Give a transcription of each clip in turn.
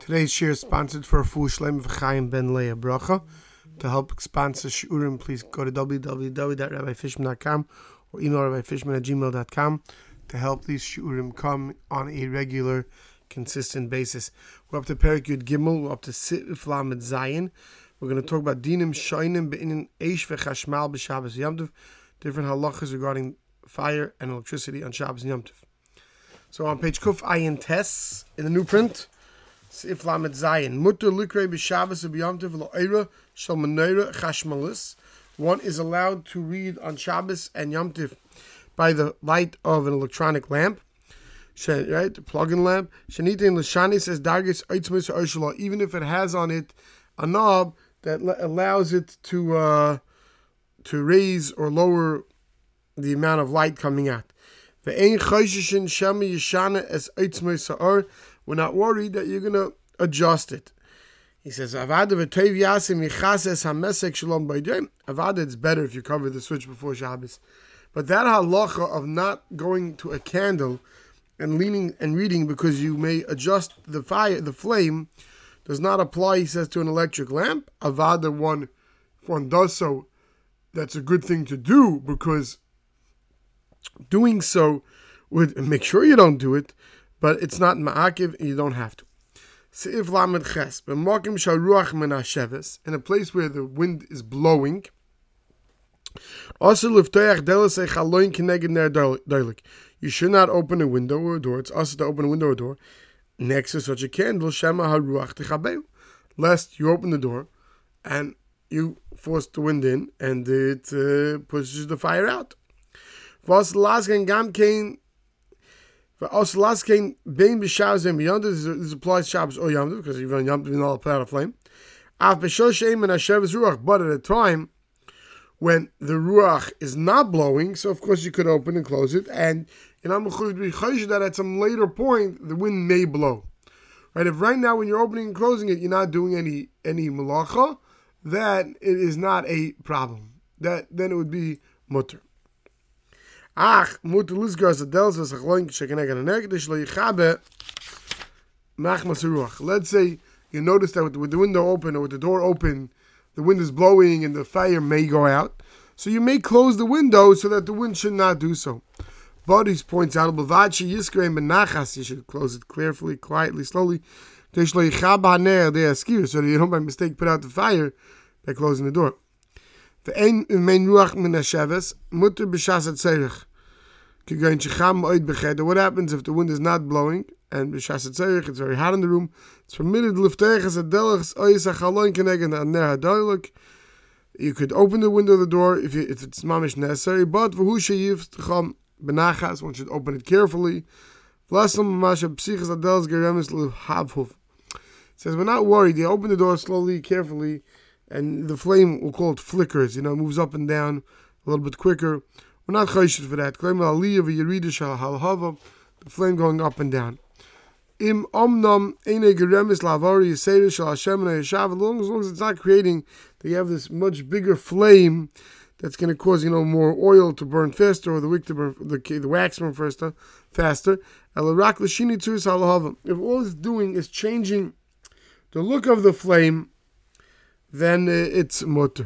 Today's share is sponsored for a full Shlem V'chaim Ben Leah Bracha. To help sponsor Shiurim, please go to www.rabbifishman.com or email rabbifishman@gmail.com to help these Shiurim come on a regular, consistent basis. We're up to Perek Yud Gimel, we're up to Sif Lamed Zayin. We're going to talk about Dinim Shoinim Be'inin Eish V'chashmal B'Shabbos Yom Tov, different halachas regarding fire and electricity on Shabbos and Yom Tov. So on page Kuf Ayin Tes, in the new print, Sif Lamed Zayin, Mutter Likrei B'Shabbos Yom Tov Lo'eira Shal Menorah Chashmalis. One is allowed to read on Shabbos and Yom Tov by the light of an electronic lamp, right, the plug-in lamp. Shanitin Lashani says Dargis Eitzmus Oshla, even if it has on it a knob that allows it to raise or lower the amount of light coming out. We're not worried that you're going to adjust it. He says, Avada, it's better if you cover the switch before Shabbos. But that halacha of not going to a candle and leaning and reading because you may adjust the flame, does not apply, he says, to an electric lamp. Avada, if one does so, that's a good thing to do, because doing so would make sure you don't do it, but it's not ma'akiv and you don't have to. Seif lamed ches, b'makim sharuach min hasheves, in a place where the wind is blowing. Also liftoyach delasei chaloin kineged ner doilik. You should not open a window or a door. It's also to open a window or a door next to such a candle, shema haruach techabeu, lest you open the door and you force the wind in and it pushes the fire out. This applies Shabbos or Yom Tov, because even on Yom Tov, you're not put out a flame. But at a time when the Ruach is not blowing, so of course you could open and close it, and you're not mechuyev that at some later point the wind may blow. Right? If right now when you're opening and closing it, you're not doing any malacha, then it is not a problem. Then it would be mutter. Let's say you notice that with the window open or with the door open, the wind is blowing and the fire may go out. So you may close the window so that the wind should not do so. But he points out, you should close it carefully, quietly, slowly, so that you don't by mistake put out the fire by closing the door. What happens if the wind is not blowing and it's very hot in the room? It's permitted. You could open the window of the door if it's mamish necessary, but one should open it carefully. It says we're not worried. You open the door slowly, carefully, and the flame, we'll call it flickers, moves up and down a little bit quicker. We're not chayshit for that. The flame going up and down. As long as it's not creating that you have this much bigger flame that's going to cause more oil to burn faster, or the wick to burn, the wax to burn faster. If all it's doing is changing the look of the flame, then it's mutter.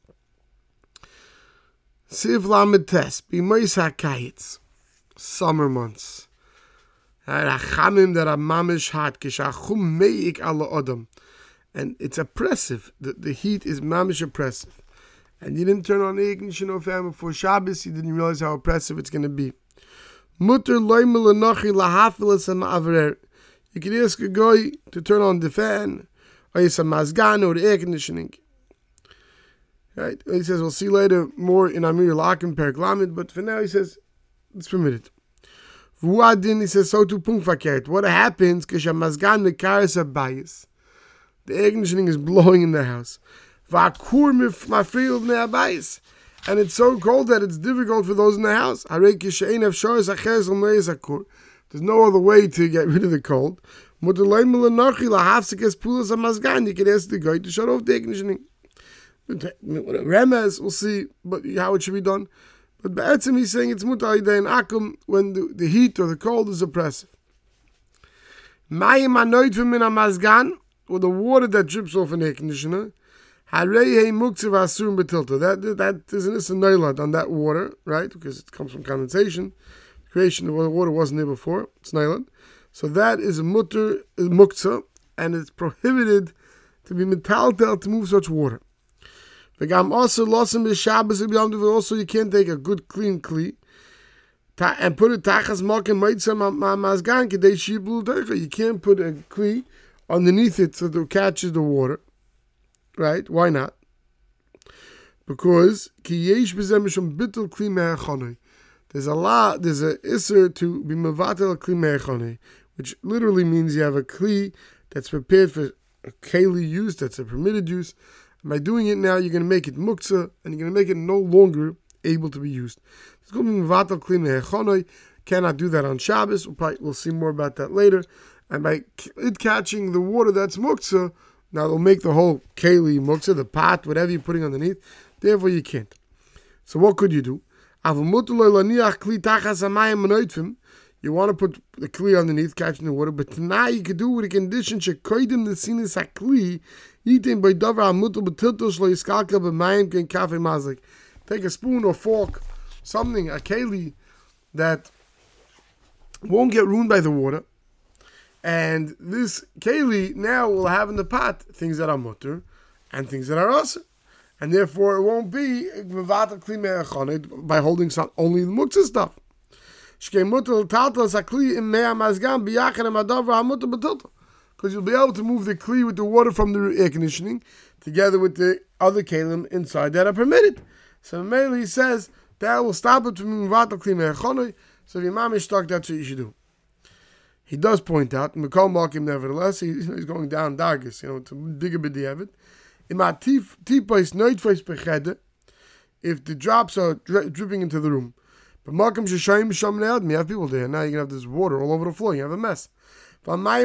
Siv lamed tes b'mois hakayitz, summer months. Hachamim that are mamish hot kishachum meik ala odam, and it's oppressive. The heat is mamish oppressive, and you didn't turn on the ignition of family before Shabbos. You didn't realize how oppressive it's going to be. Mutter loy melanochi lahafilas ma'avrer. You can ask a guy to turn on the fan, or a mazgan, or the air conditioning. Right? He says we'll see later more in Amir Lakim Perek Lamed, but for now he says it's permitted. He says so too punkt verkehrt. What happens? The air conditioning is blowing in the house, and it's so cold that it's difficult for those in the house. There's no other way to get rid of the cold. You can ask the guy to shut off the air conditioning. Remez, we'll see how it should be done. But Ba'etzim, he's saying it's mutar in akum when the heat or the cold is oppressive. Mayim anoitvim min hamazgan, or the water that drips off an air conditioner. Harei muktzah v'asurim betilta. That is an issa noilad on that water, right? Because it comes from condensation. Creation of the water wasn't there before. It's noilad. So that is a muktzah, and it's prohibited to be metaltel to move such water. Also, also you can't take a good clean kli and put it tachas makim meitzah mazgan kedei shiblu deicha. You can't put a kli underneath it so that it catches the water, right? Why not? Because ki yesh b'zeh mishum bitul kli me'echonei. There's a isser to be mevatel kli me'echonei, which literally means you have a kli that's prepared for a keli use, that's a permitted use. And by doing it now, you're going to make it muktzah, and you're going to make it no longer able to be used. It's going to be mevatel kli me'echonei. Cannot do that on Shabbos. We'll see more about that later. And by it catching the water that's muktzah, now it'll make the whole keli muktzah, the pot, whatever you're putting underneath. Therefore, you can't. So what could you do? You want to put the kli underneath, catching the water, but now you could do with a condition shekoidim the sinis hakli eating by davar hamutul betiltul shlo yiskalkel b'mayim ken kafei mazlik. Take a spoon or fork, something, a keli that won't get ruined by the water, and this keli now will have in the pot things that are mutter and things that are asr. And therefore, it won't be by holding only the muktzah stuff. Because you'll be able to move the kli with the water from the air conditioning together with the other kalim inside that are permitted. So mainly he says that will stop it from mevatel kli me'echonei. So if your mom is stuck, that's what you should do. He does point out, Mikol Malkim nevertheless, he's going down dargis, to dig a bit of it. If the drops are dripping into the room, but Malkim Shashayim Shamnead, you have people there. Now you can have this water all over the floor. You have a mess. And the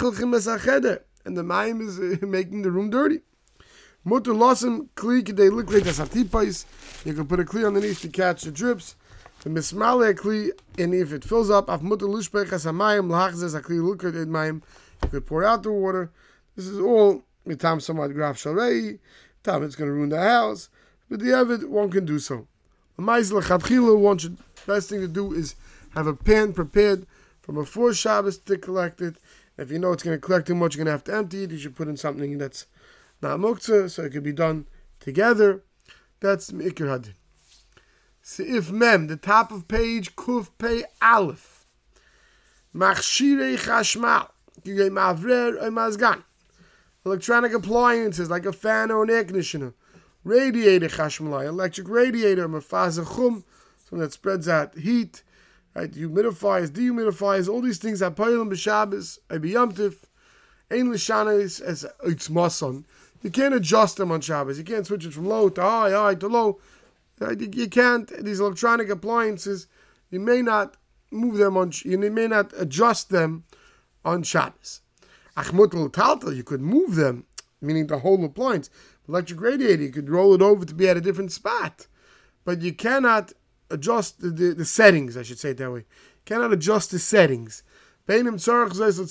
mayim is making the room dirty. Mutter losim kli they look like as atipais. You can put a kli underneath to catch the drips. The mismale kli, and if it fills up, af mutter lushpech as a mayim lahachzes a kli look at it mayim. You could pour out the water. This is all. Time somewhat graf shalei, time it's going to ruin the house, but the Evid, one can do so. The Maisel Chadchila, best thing to do is have a pan prepared from before Shabbos to collect it. If you know it's going to collect too much, you're going to have to empty it. You should put in something that's not muktzah, so it can be done together. That's Mikir Hadin. Seif Mem, the top of page Kuf Pei Aleph. Machshirei Chashmal, Kigei Mavrer or Mazgan. Electronic appliances like a fan or an air conditioner, radiator chashmalai, electric radiator, mafaza chum, something that spreads out heat, right? Humidifiers, dehumidifiers, all these things. Apoyim b'Shabbos, b'Yomtiv, ein l'shanis as it's mason. You can't adjust them on Shabbos. You can't switch it from low to high to low. You can't. These electronic appliances, you may not move them on. You may not adjust them on Shabbos. Achmutul taltal, you could move them, meaning the whole appliance. Electric radiator, you could roll it over to be at a different spot. But you cannot adjust the settings, I should say it that way. You cannot adjust the settings. I should say,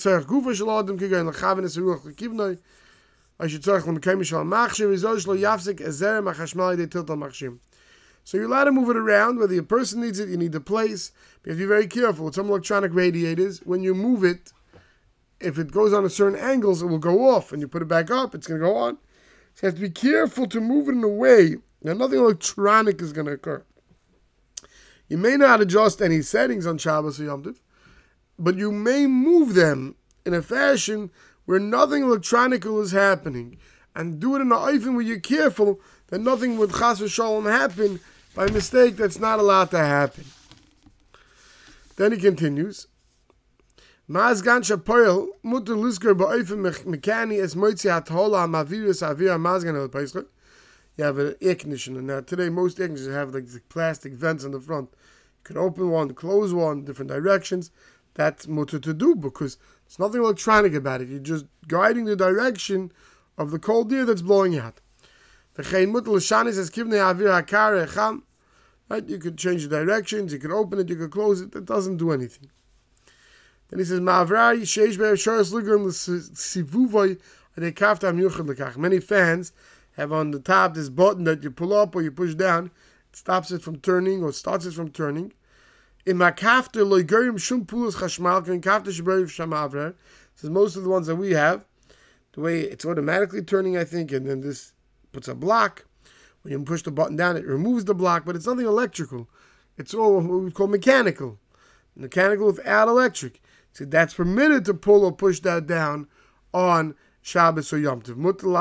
so you're allowed to move it around, whether a person needs it, you need the place. But you have to be very careful. With some electronic radiators, when you move it, if it goes on a certain angles, it will go off, and you put it back up, it's going to go on. So you have to be careful to move it in a way that nothing electronic is going to occur. You may not adjust any settings on Shabbos or Yom Tov, but you may move them in a fashion where nothing electronic is happening, and do it in an oifen where you're careful that nothing would chas v'shalom happen by mistake that's not allowed to happen. Then he continues. Mazgan shapoil mutter lisker ba'ofen mechani es moitzi hatola mavirus avira mazgan el peischot. You have an air conditioner. Now today most air conditioners have like the plastic vents on the front. You can open one, close one, different directions. That's mutter to do because there's nothing electronic about it. You're just guiding the direction of the cold air that's blowing out. V'chein mutter l'shanis es kivnei avira hakar echam. Right? You could change the directions. You could open it. You could close it. It doesn't do anything. Then he says, Ma'avrar sheish be'er sharas ligum l'sivuvoy adei kaftam yuchad l'kach. Many fans have on the top this button that you pull up or you push down. It stops it from turning or starts it from turning. In Makafter lo yigerim shum pulos chashmal k'in kafter shebrev shamavrar. Says most of the ones that we have, the way it's automatically turning, I think, and then this puts a block. When you push the button down, it removes the block, but it's nothing electrical. It's all what we call mechanical. Mechanical without electric. So that's permitted to pull or push that down on Shabbos or Yom Tov.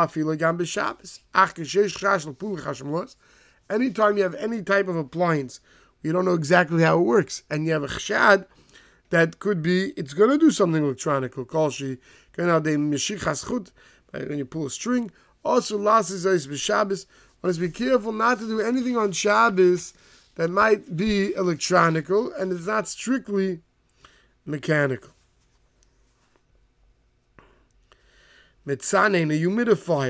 Anytime you have any type of appliance, you don't know exactly how it works, and you have a chshad that could be, it's going to do something electronic. When you pull a string. Also, one is be careful not to do anything on Shabbos that might be electronical, and it's not strictly mechanical. Metzanein, a humidifier.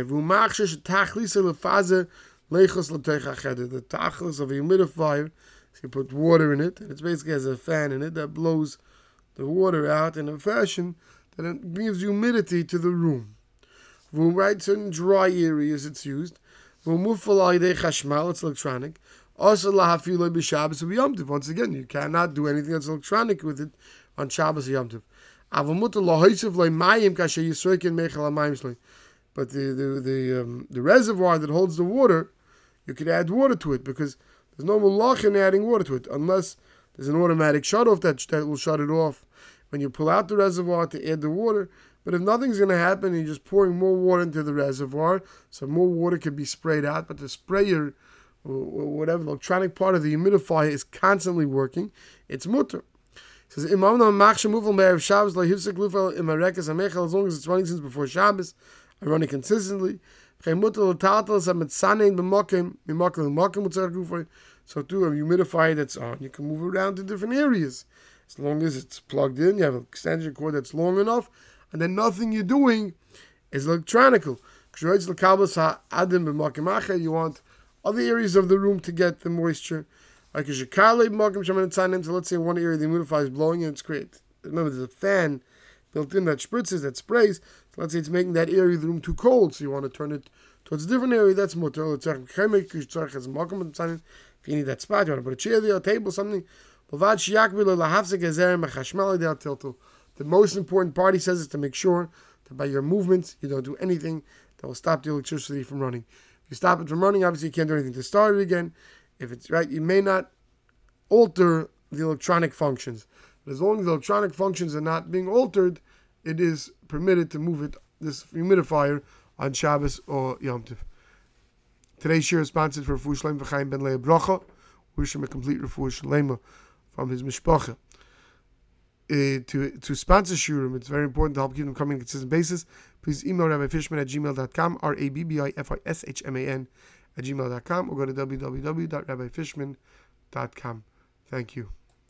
The tachlis of a humidifier, so you put water in it, and it basically has a fan in it that blows the water out in a fashion that it gives humidity to the room. Right, certain dry areas it's used. It's electronic. Also, once again, you cannot do anything that's electronic with it on Shabbos or Yom Tov. But the reservoir that holds the water, you could add water to it, because there's no malach in adding water to it, unless there's an automatic shut-off that will shut it off when you pull out the reservoir to add the water. But if nothing's going to happen, you're just pouring more water into the reservoir, so more water can be sprayed out, but the sprayer, or whatever, the electronic part of the humidifier is constantly working, it's mutter. It says, as long as it's running since before Shabbos, I'm running consistently. So too, a humidifier that's on, you can move around to different areas. As long as it's plugged in, you have an extension cord that's long enough, and then nothing you're doing is electronical. You want other areas of the room to get the moisture. So let's say one area the humidifier is blowing and it's great. Remember, there's a fan built in that spritzes, that sprays. So let's say it's making that area of the room too cold, so you want to turn it towards a different area. That's mutter. If you need that spot, you want to put a chair there, a table, something. The most important part, he says, is to make sure that by your movements you don't do anything that will stop the electricity from running. If you stop it from running, obviously you can't do anything to start it again. If it's right, you may not alter the electronic functions. But as long as the electronic functions are not being altered, it is permitted to move this humidifier on Shabbos or Yom Tov. Today's share is sponsored for Refuah Shleima V'chaim Ben Leah Bracha. Wish him a complete Refuah Shleima from his mishpacha. To sponsor Shurim, it's very important to help keep them coming on a consistent basis. Please email rabbifishman@gmail.com, RABBIFISHMAN@gmail.com, or go to www.rabbifishman.com. Thank you.